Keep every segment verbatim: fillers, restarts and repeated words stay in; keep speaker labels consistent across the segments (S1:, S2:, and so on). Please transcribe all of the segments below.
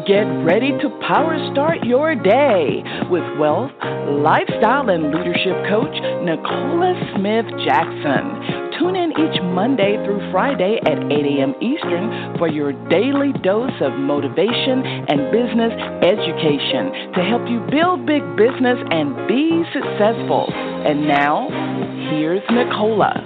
S1: Get ready to power start your day with wealth, lifestyle, and leadership coach Nicola Smith Jackson. Tune in each Monday through Friday at eight a.m. Eastern for your daily dose of motivation and business education to help you build big business and be successful. And now, here's Nicola.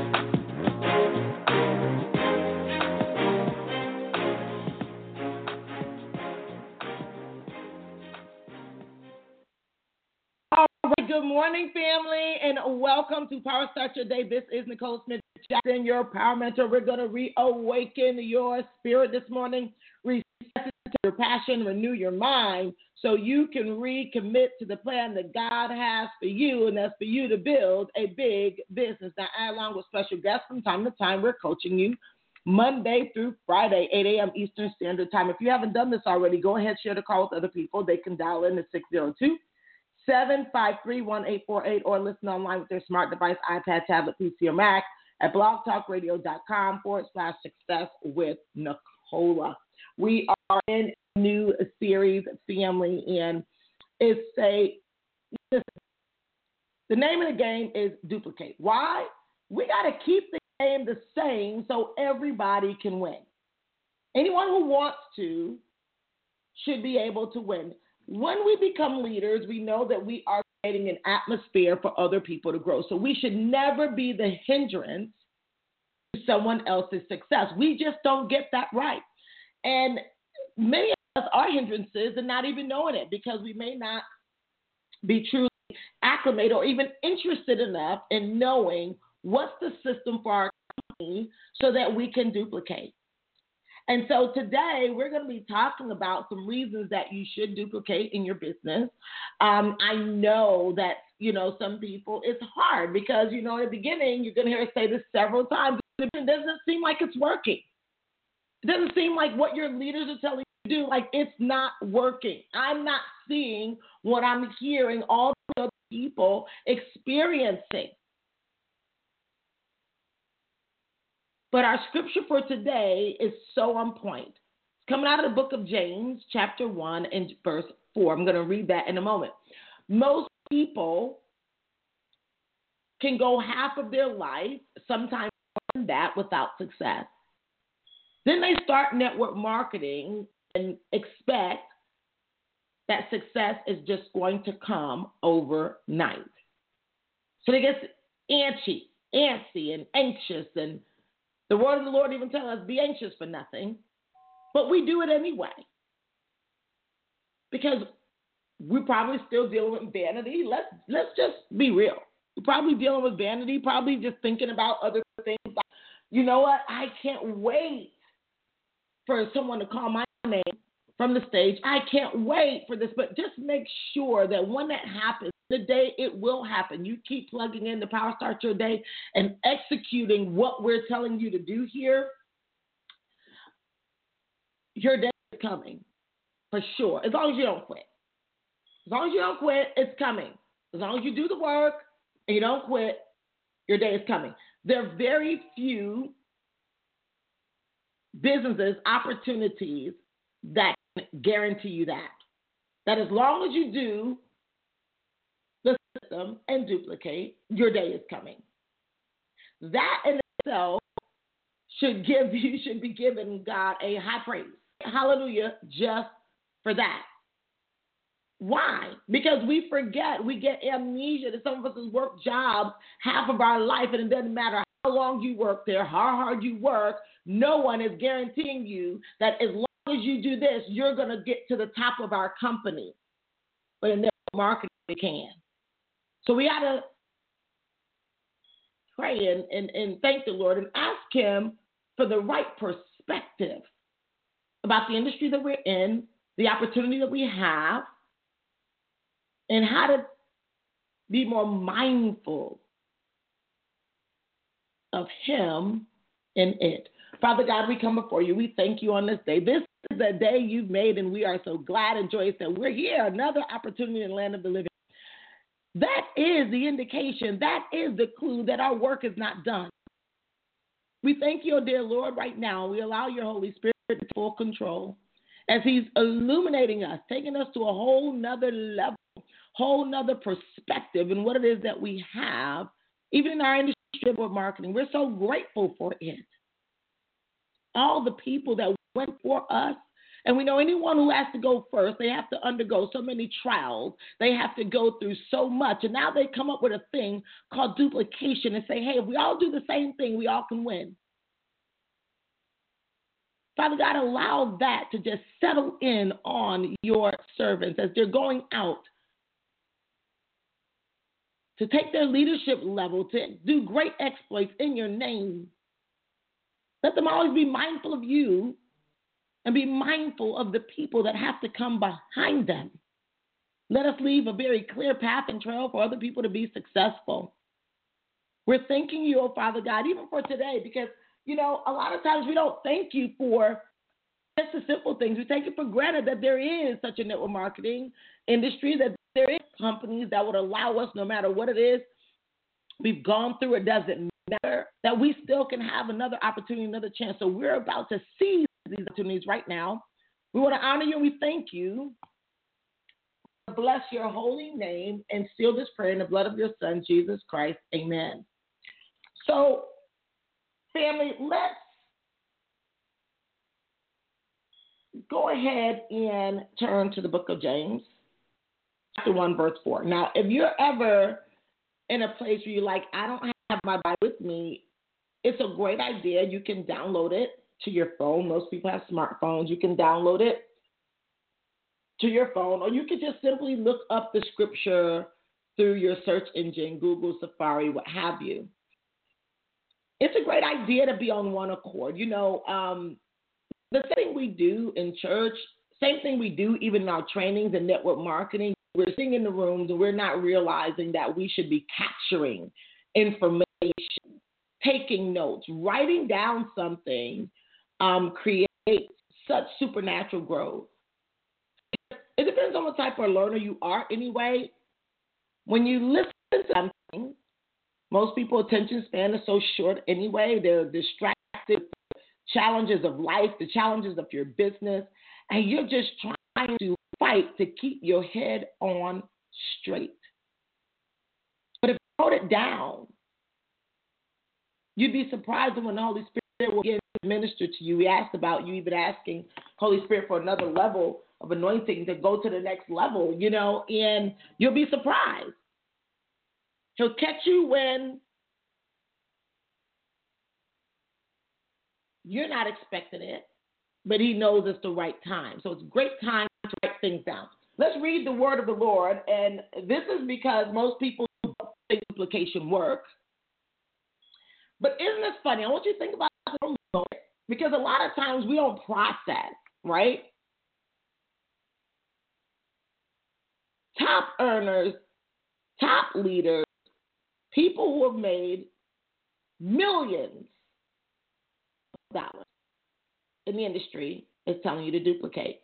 S2: Good morning, family, and welcome to Power Start Your Day. This is Nicole Smith Jackson, your power mentor. We're going to reawaken your spirit this morning, reset your passion, renew your mind, so you can recommit to the plan that God has for you, and that's for you to build a big business. Now, I, along with special guests from time to time, we're coaching you Monday through Friday, eight a.m. Eastern Standard Time. If you haven't done this already, go ahead, share the call with other people. They can dial in at six oh two, seven five three, one eight four eight or listen online with their smart device, iPad, tablet, P C, or Mac at blogtalkradio.com forward slash success with Nicola. We are in a new series, family, and it's a, listen, the name of the game is duplicate. Why? We got to keep the game the same so everybody can win. Anyone who wants to should be able to win. When we become leaders, we know that we are creating an atmosphere for other people to grow. So we should never be the hindrance to someone else's success. We just don't get that right. And many of us are hindrances and not even knowing it, because we may not be truly acclimated or even interested enough in knowing what's the system for our company so that we can duplicate. And so today we're going to be talking about some reasons that you should duplicate in your business. Um, I know that, you know, some people, it's hard because, you know, in the beginning, you're going to hear us say this several times. It doesn't seem like it's working. It doesn't seem like what your leaders are telling you to do, like it's not working. I'm not seeing what I'm hearing all the other people experiencing. But our scripture for today is so on point. It's coming out of the book of James, chapter one and verse four. I'm going to read that in a moment. Most people can go half of their life, sometimes more than that, without success. Then they start network marketing and expect that success is just going to come overnight. So they get antsy, antsy and anxious, and the word of the Lord even tells us, be anxious for nothing, but we do it anyway because we're probably still dealing with vanity. Let's let's just be real. We're probably dealing with vanity, probably just thinking about other things. Like, you know what? I can't wait for someone to call my name from the stage. I can't wait for this, but just make sure that when that happens, the day it will happen, you keep plugging in the Power Start Your Day and executing what we're telling you to do here. Your day is coming for sure. As long as you don't quit. As long as you don't quit, it's coming. As long as you do the work and you don't quit, your day is coming. There are very few businesses, opportunities that can guarantee you that. That as long as you do the system and duplicate, your day is coming. That in itself should give you should be giving God a high praise. Hallelujah, just for that. Why? Because we forget, we get amnesia that some of us has worked jobs half of our life, and it doesn't matter how long you work there, how hard you work, no one is guaranteeing you that as long as you do this, you're going to get to the top of our company. But in their marketing, they can. So we got to pray and, and, and thank the Lord and ask him for the right perspective about the industry that we're in, the opportunity that we have, and how to be more mindful of him and it. Father God, we come before you. We thank you on this day. This is the day you've made, and we are so glad and joyous that we're here, another opportunity in the land of the living. That is the indication, that is the clue that our work is not done. We thank you, dear Lord, right now. We allow your Holy Spirit to take full control. as he's illuminating us, taking us to a whole nother level, whole nother perspective in what it is that we have, even in our industry of marketing. We're so grateful for it. All the people that went for us, and we know anyone who has to go first, they have to undergo so many trials. They have to go through so much. And now they come up with a thing called duplication and say, hey, if we all do the same thing, we all can win. Father God, allow that to just settle in on your servants as they're going out to take their leadership level, to do great exploits in your name. Let them always be mindful of you and be mindful of the people that have to come behind them. Let us leave a very clear path and trail for other people to be successful. We're thanking you, oh Father God, even for today, because, you know, a lot of times we don't thank you for just the simple things. We take it for granted that there is such a network marketing industry, that there is companies that would allow us, no matter what it is we've gone through, it doesn't matter, that we still can have another opportunity, another chance. So we're about to seize these opportunities right now. We want to honor you and we thank you. Bless your holy name and seal this prayer in the blood of your Son, Jesus Christ. Amen. So, family, let's go ahead and turn to the book of James, chapter one, verse four. Now, if you're ever in a place where you're like, I don't have my Bible with me, it's a great idea. You can download it to your phone. Most people have smartphones. You can download it to your phone, or you can just simply look up the scripture through your search engine, Google, Safari, what have you. It's a great idea to be on one accord. You know, um, the thing we do in church, same thing we do even in our trainings and network marketing, we're sitting in the rooms and we're not realizing that we should be capturing information, taking notes, writing down something, um, create such supernatural growth. It depends on what type of learner you are anyway. When you listen to something, most people's attention span is so short anyway. They're distracted with the challenges of life, the challenges of your business, and you're just trying to fight to keep your head on straight. But if you wrote it down, you'd be surprised when the Holy Spirit will begin to minister to you. We asked about you even asking Holy Spirit for another level of anointing to go to the next level, you know, and you'll be surprised. He'll catch you when you're not expecting it, but he knows it's the right time. So it's a great time to write things down. Let's read the word of the Lord, and this is because most people don't think duplication works. But isn't this funny? I want you to think about it for a moment, because a lot of times we don't process, right? Top earners, top leaders, people who have made millions of dollars in the industry is telling you to duplicate.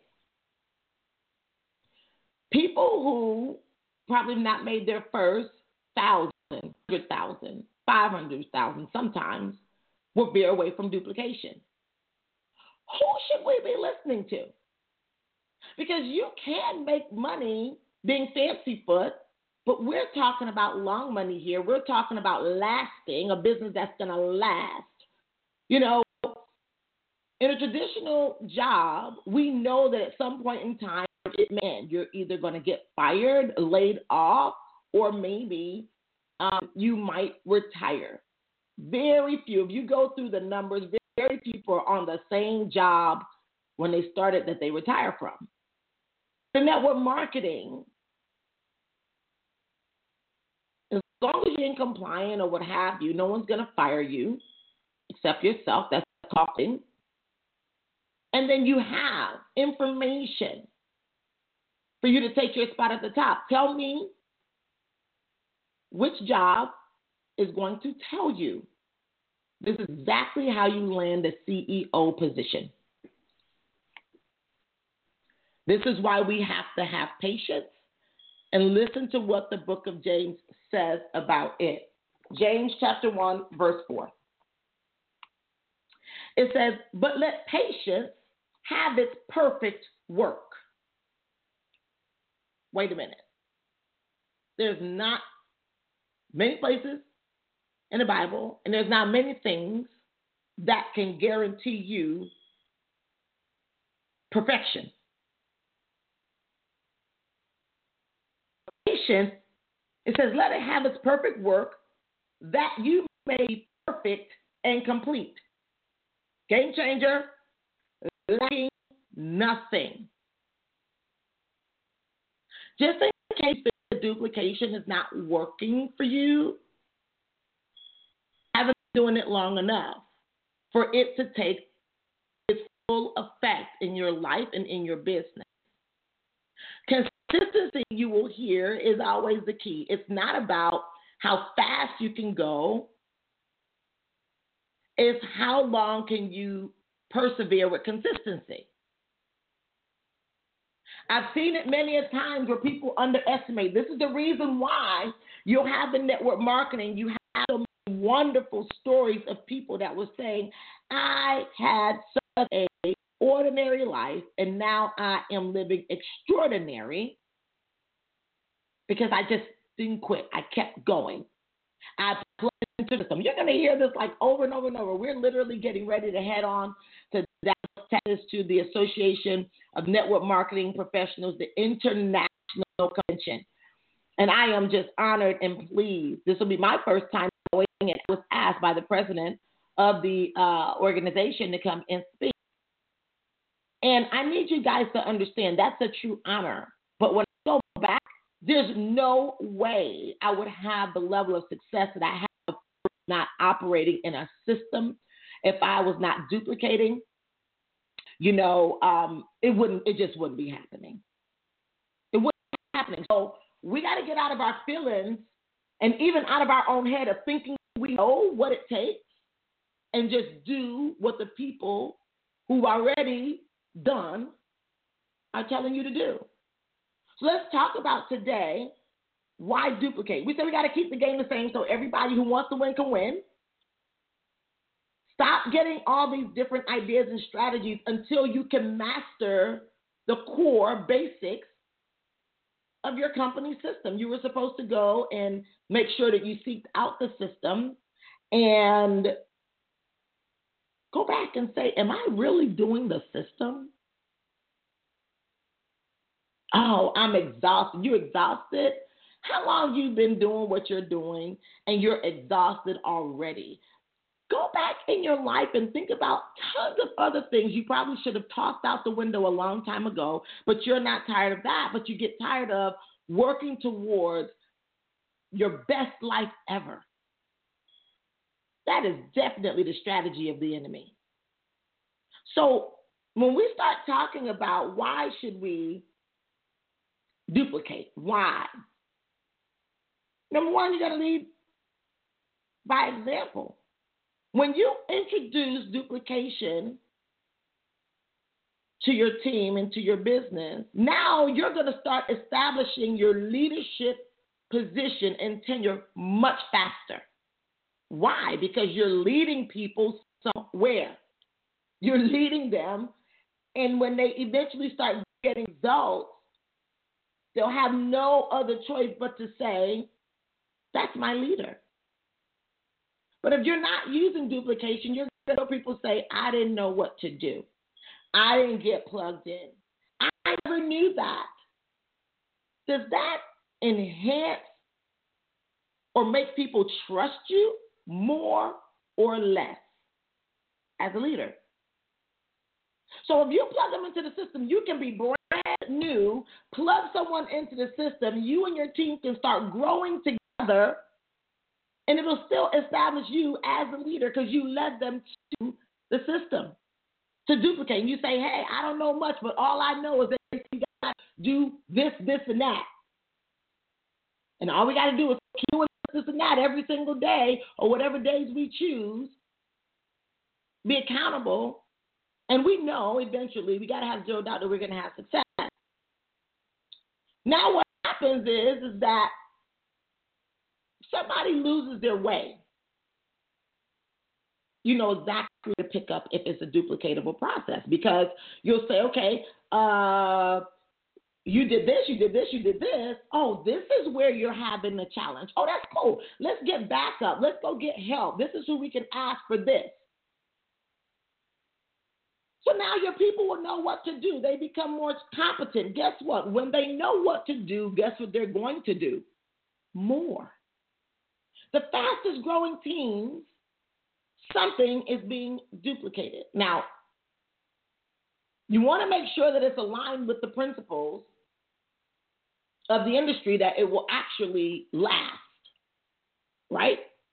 S2: People who probably have not made their first thousand, hundred thousand, five hundred thousand sometimes will veer away from duplication. Who should we be listening to? Because you can make money being fancy foot, but we're talking about long money here. We're talking about lasting, a business that's going to last. You know, in a traditional job, we know that at some point in time, it meant you're either going to get fired, laid off, or maybe um, you might retire. Very few. If you go through the numbers, very few people are on the same job when they started that they retire from. The network marketing, as long as you're in compliant or what have you, no one's going to fire you except yourself. That's talking. And then you have information for you to take your spot at the top. Tell me which job is going to tell you. This is exactly how you land a C E O position. This is why we have to have patience and listen to what the book of James says about it. James chapter one, verse four. It says, but let patience have its perfect work. Wait a minute. There's not many places in the Bible, and there's not many things that can guarantee you perfection. Patience, it says, let it have its perfect work, that you may be perfect and complete. Game changer, lacking nothing. Just in case the duplication is not working for you, haven't been doing it long enough for it to take its full effect in your life and in your business. Consistency, you will hear, is always the key. It's not about how fast you can go. It's how long can you persevere with consistency. I've seen it many a times where people underestimate. This is the reason why you'll have in network marketing, you have some wonderful stories of people that were saying, I had such a ordinary life, and now I am living extraordinary because I just didn't quit. I kept going. I plugged into the system. You're going to hear this like over and over and over. We're literally getting ready to head on to Dallas, Texas, to the Association of Network Marketing Professionals, the International Convention. And I am just honored and pleased. This will be my first time going, and I was asked by the president of the uh, organization to come and speak. And I need you guys to understand that's a true honor. But when I go back, there's no way I would have the level of success that I have not operating in a system. If I was not duplicating, you know, um, it wouldn't. It just wouldn't be happening. It wouldn't be happening. So we got to get out of our feelings and even out of our own head of thinking we know what it takes and just do what the people who've already done are telling you to do. So let's talk about today why duplicate. We said we got to keep the game the same so everybody who wants to win can win. Stop getting all these different ideas and strategies until you can master the core basics of your company system. You were supposed to go and make sure that you seeked out the system and go back and say, am I really doing the system? Oh, I'm exhausted. You exhausted? How long have you been doing what you're doing and you're exhausted already? Go back in your life and think about tons of other things you probably should have tossed out the window a long time ago, but you're not tired of that, but you get tired of working towards your best life ever. That is definitely the strategy of the enemy. So when we start talking about why should we duplicate, why? Number one, you got to lead by example. When you introduce duplication to your team and to your business, now you're going to start establishing your leadership position and tenure much faster. Why? Because you're leading people somewhere. You're leading them, and when they eventually start getting results, they'll have no other choice but to say, that's my leader. But if you're not using duplication, you're going to hear people say, I didn't know what to do. I didn't get plugged in. I never knew that. Does that enhance or make people trust you more or less as a leader? So if you plug them into the system, you can be brand new, plug someone into the system, you and your team can start growing together, and it'll still establish you as a leader because you led them to the system to duplicate. And you say, hey, I don't know much, but all I know is that you got to do this, this, and that. And all we got to do is keep doing this and that every single day or whatever days we choose, be accountable. And we know eventually we got to have zero doubt that we're going to have success. Now what happens is, is that somebody loses their way. You know exactly for you to pick up if it's a duplicatable process, because you'll say, okay, uh, you did this, you did this, you did this. Oh, this is where you're having the challenge. Oh, that's cool. Let's get back up. Let's go get help. This is who we can ask for this. So now your people will know what to do. They become more competent. Guess what? When they know what to do, guess what they're going to do? More. The fastest growing teams, something is being duplicated. Now, you want to make sure that it's aligned with the principles of the industry, that it will actually last, right?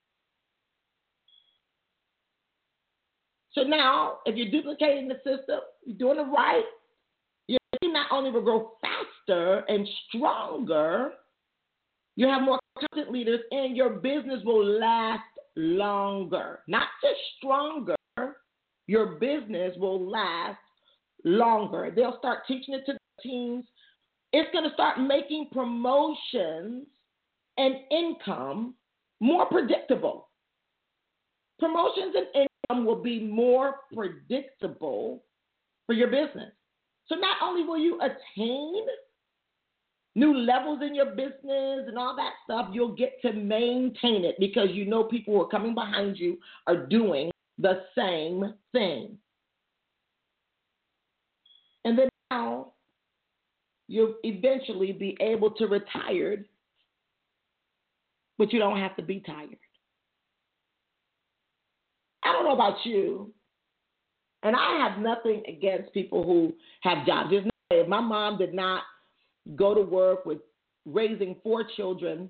S2: So now, if you're duplicating the system, you're doing it right, your team not only will grow faster and stronger, you have more competent leaders, and your business will last longer. Not just stronger, your business will last longer. They'll start teaching it to the teams. It's going to start making promotions and income more predictable. Promotions and income will be more predictable for your business. So not only will you attain new levels in your business and all that stuff, you'll get to maintain it, because you know people who are coming behind you are doing the same thing. And then now you'll eventually be able to retire, but you don't have to be tired. I don't know about you, and I have nothing against people who have jobs. There's no way. My mom did not go to work with raising four children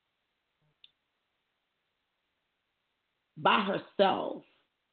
S2: by herself.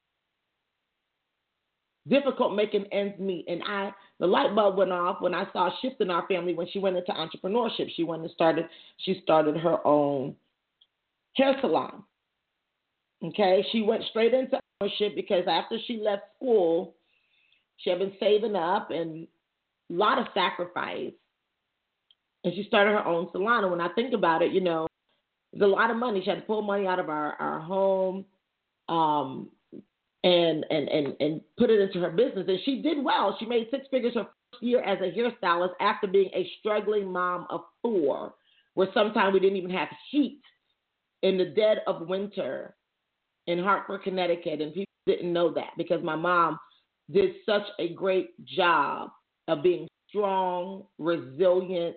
S2: Difficult making ends meet. And I, the light bulb went off when I saw a shift in our family when she went into entrepreneurship. She went and started, she started her own hair salon. Okay, she went straight into ownership because after she left school, she had been saving up and a lot of sacrifice. And she started her own salon. And when I think about it, you know, there's a lot of money. She had to pull money out of our, our home um, and, and, and, and put it into her business. And she did well. She made six figures her first year as a hairstylist after being a struggling mom of four, where sometimes we didn't even have heat in the dead of winter in Hartford, Connecticut. And people didn't know that because my mom did such a great job of being strong, resilient.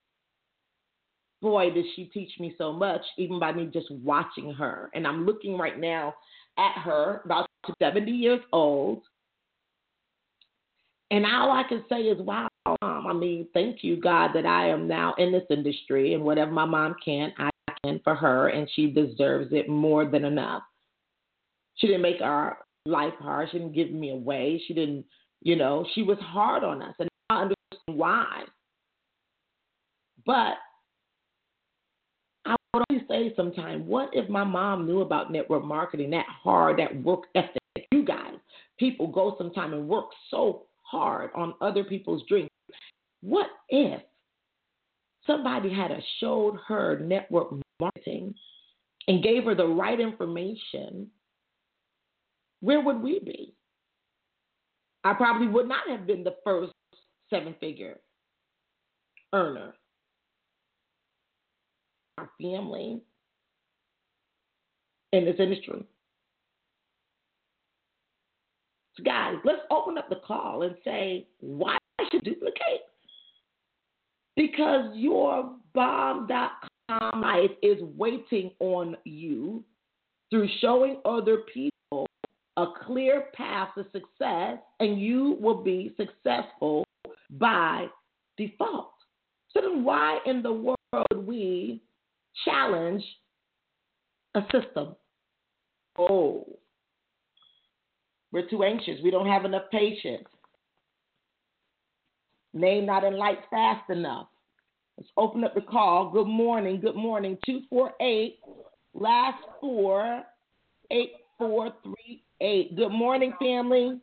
S2: Boy, did she teach me so much, even by me just watching her. And I'm looking right now at her, about seventy years old. And all I can say is, wow, Mom. I mean, thank you, God, that I am now in this industry. And whatever my mom can, I can for her. And she deserves it more than enough. She didn't make our life hard. She didn't give me away. She didn't, you know, she was hard on us. And I understand why. But I would always say sometimes, what if my mom knew about network marketing, that hard, that work ethic? You guys, people go sometime and work so hard on other people's dreams. What if somebody had a showed her network marketing and gave her the right information? Where would we be? I probably would not have been the first seven-figure earner. Our family in this industry. So guys, let's open up the call and say, why should duplicate? Because your bomb dot com life is waiting on you through showing other people a clear path to success, and you will be successful by default. So then why in the world would we challenge a system? Oh, we're too anxious. We don't have enough patience. Name not in light fast enough. Let's open up the call. Good morning. Good morning. two four eight, last four, eight four three eight. Good morning, family.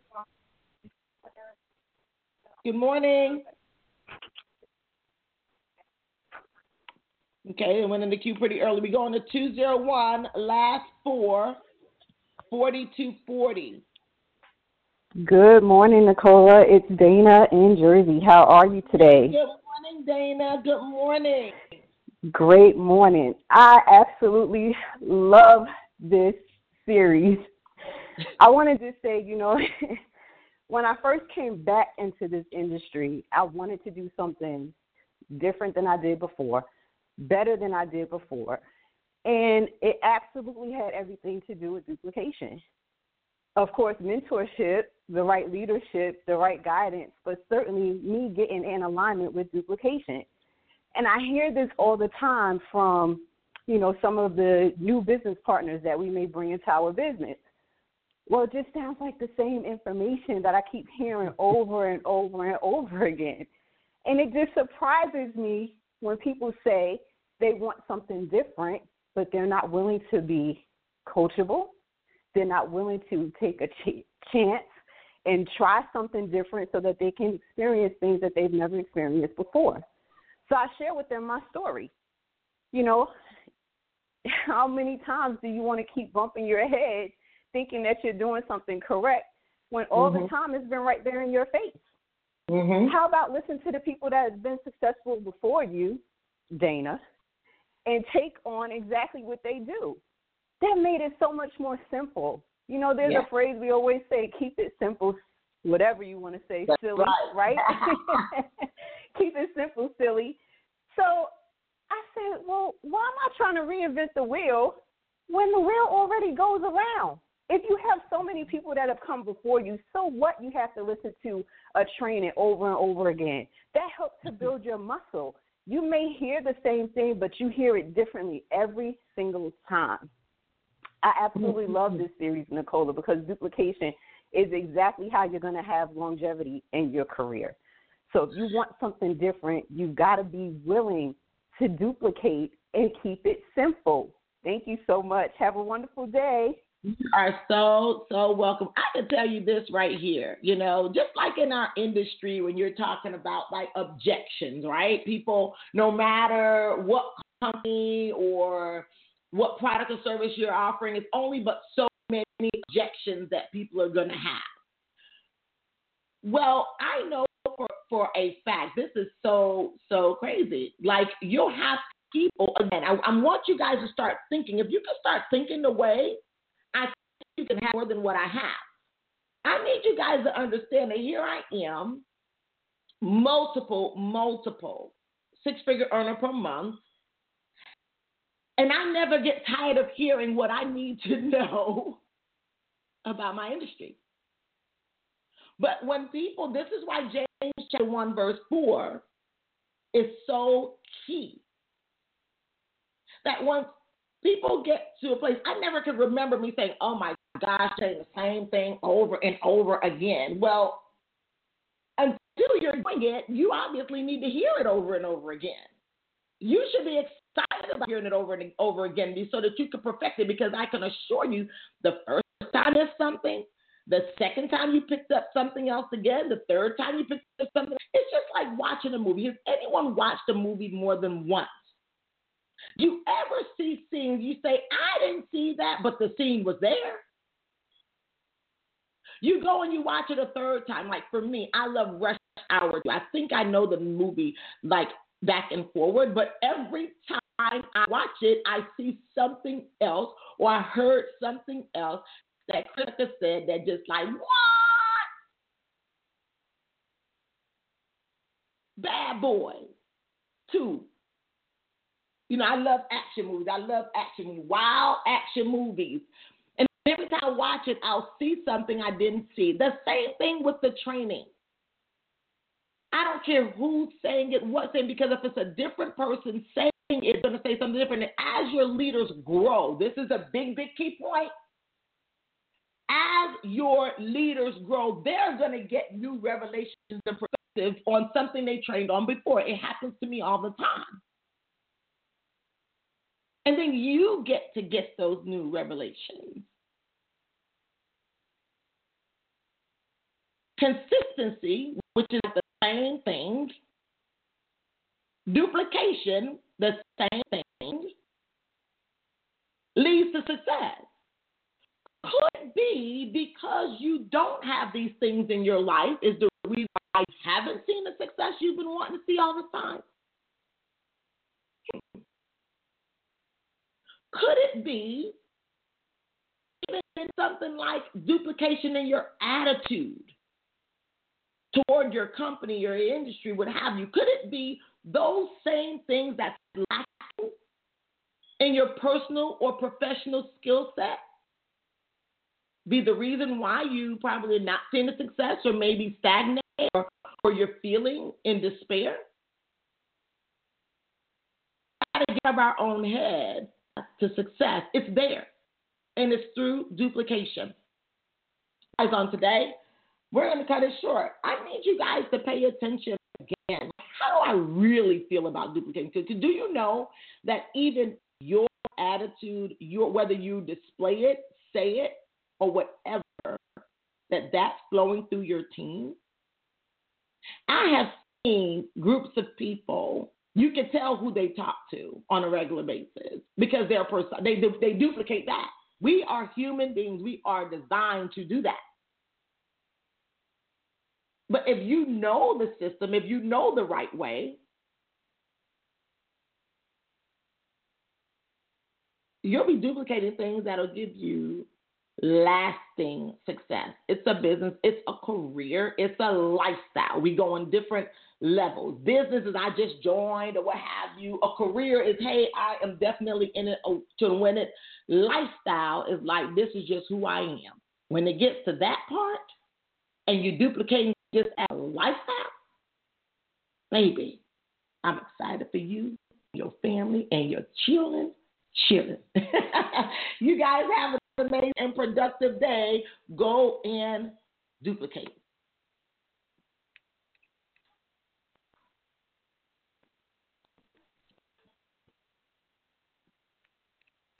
S2: Good morning. Okay, I went in the queue pretty early. We go on to two zero one, last four, forty-two forty.
S3: Good morning, Nicola. It's Dana in Jersey. How are you today?
S2: Good morning, Dana. Good morning.
S3: Great morning. I absolutely love this series. I wanted to say, you know, when I first came back into this industry, I wanted to do something different than I did before, better than I did before. And it absolutely had everything to do with duplication. Of course, mentorship, the right leadership, the right guidance, but certainly me getting in alignment with duplication. And I hear this all the time from, you know, some of the new business partners that we may bring into our business. Well, it just sounds like the same information that I keep hearing over and over and over again. And it just surprises me when people say they want something different, but they're not willing to be coachable. They're not willing to take a ch- chance and try something different so that they can experience things that they've never experienced before. So I share with them my story. You know, how many times do you want to keep bumping your head thinking that you're doing something correct when all mm-hmm. the time has been right there in your face? Mm-hmm. How about listen to the people that have been successful before you, Dana, and take on exactly what they do? That made it so much more simple. You know, there's yeah. a phrase we always say, keep it simple, whatever you want to say, That's silly, right? right? Keep it simple, silly. So I said, well, why am I trying to reinvent the wheel when the wheel already goes around? If you have so many people that have come before you, so what you have to listen to a training over and over again? That helps to build your muscle. You may hear the same thing, but you hear it differently every single time. I absolutely love this series, Nicola, because duplication is exactly how you're going to have longevity in your career. So if you want something different, you've got to be willing to duplicate and keep it simple. Thank you so much. Have a wonderful day.
S2: You are so, so welcome. I can tell you this right here, you know, just like in our industry when you're talking about like objections, right? People, no matter what company or what product or service you're offering, it's only but so many objections that people are going to have. Well, I know for, for a fact, this is so, so crazy. Like, you'll have people, again, I, I want you guys to start thinking. If you can start thinking the way I think you can have more than what I have. I need you guys to understand that here I am, multiple, multiple, six-figure earner per month, and I never get tired of hearing what I need to know about my industry. But when people, this is why James chapter one, verse four is so key. That once people get to a place, I never could remember me saying, oh my gosh, saying the same thing over and over again. Well, until you're doing it, you obviously need to hear it over and over again. You should be excited about hearing it over and over again so that you can perfect it, because I can assure you the first time there's something, the second time you picked up something else again, the third time you picked up something, it's just like watching a movie. Has anyone watched a movie more than once? You ever see scenes, you say, I didn't see that, but the scene was there. You go and you watch it a third time. Like for me, I love Rush Hour. I think I know the movie like back and forward, but every time I watch it, I see something else or I heard something else that Krista said that just like, what? Bad Boys two. You know, I love action movies. I love action movies, wild action movies. And every time I watch it, I'll see something I didn't see. The same thing with the training. I don't care who's saying it, what's saying, because if it's a different person saying it, it's going to say something different. And as your leaders grow, this is a big, big key point. As your leaders grow, they're going to get new revelations and perspectives on something they trained on before. It happens to me all the time. And then you get to get those new revelations. Consistency, which is the same thing. Duplication, the same thing, leads to success. could be because you don't have these things in your life is the reason why you haven't seen the success you've been wanting to see all the time. Could it be even something like duplication in your attitude toward your company, your industry, what have you? Could it be those same things that's lacking in your personal or professional skill set be the reason why you probably not seeing the success or maybe stagnate or, or you're feeling in despair? We got to get out of our own head to success. It's there, and it's through duplication. Guys, on today, we're going to cut it short. I need you guys to pay attention again. How do I really feel about duplicating? Because do you know that even your attitude, your whether you display it, say it, or whatever, that that's flowing through your team? I have seen groups of people, you can tell who they talk to on a regular basis because they're person, they, they duplicate that. We are human beings. We are designed to do that. But if you know the system, if you know the right way, you'll be duplicating things that'll give you lasting success. It's a business, it's a career, it's a lifestyle. We go on different levels. Businesses, I just joined or what have you. A career is, hey, I am definitely in it to win it. Lifestyle is like, this is just who I am. When it gets to that part and you duplicating just as a lifestyle, baby, I'm excited for you, your family, and your children. Chilling. You guys have an amazing and productive day. Go and duplicate.